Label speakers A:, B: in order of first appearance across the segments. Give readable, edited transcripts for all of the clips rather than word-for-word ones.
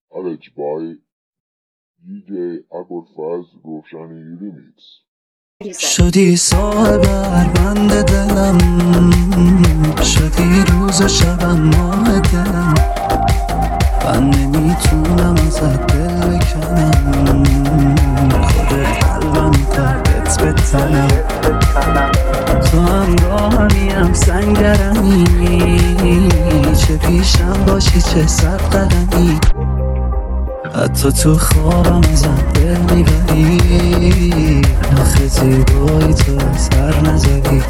A: Arranged by DJ Abolfaz Roshan Remix.
B: شدی صاحب بند دلم، شدی روز و شبم ماه دلم. من نمیتونم ازت دل بکنم، خودت قلبم تربت بتنم. تو همراهمی سنگرمی، چه پیشم باشی چه صد قدمی. حتی تو خوابم ازم دل میبری، آخه زیبایی تو از هر نظری.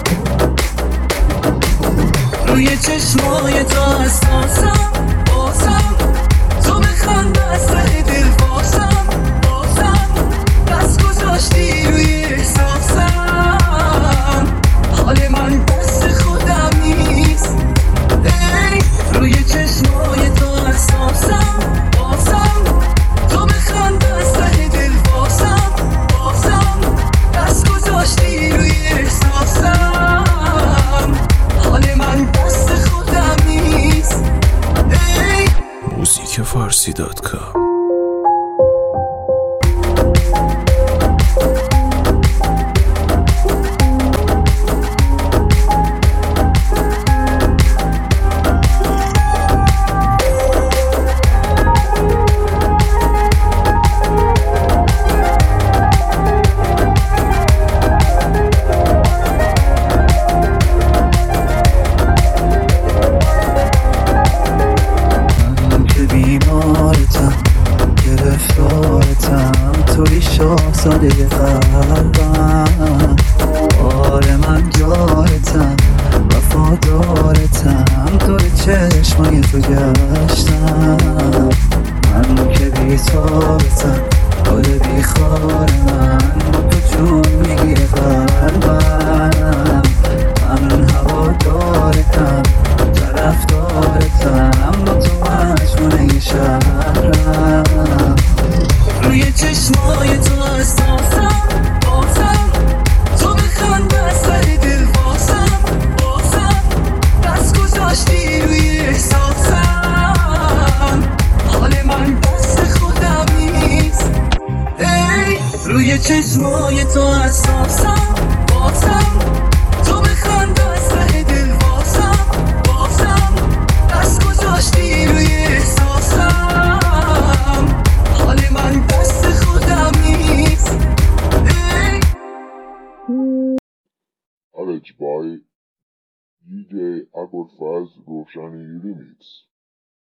B: روی چشمای تو حساسم، بازم تو بخند از ته دل بازم دست گذاشتی روی احساسم. حال من دست خودم نیست. روی چشمای تو حساسم، بازم تو بخند از ته دل بازم دست گذاشتی روی احساسم. حال من دست خودم نیست.
C: musicfarsi.com
B: توی شاهزاده قلبم، بار من جارتم، وفادارتم. دور چشمای تو گشتم، من که بی‌تابتم، حال بیخوار من با تو جون میگیره قلبم. من هوادارتم، طرفدارتم، با تو مجنونه شهرم. روی چشمای تو حساسم، بازم تو بخند از ته دل بازم دست گذاشتی روی احساسم. حال من دست خودم نیست. روی چشمای تو حساسم، بازم تو بخند از ته دل بازم دست گذاشتی روی احساسم. حال من دست خودم نیست.
A: Arranged by DJ Abolfaz Roshan Remix.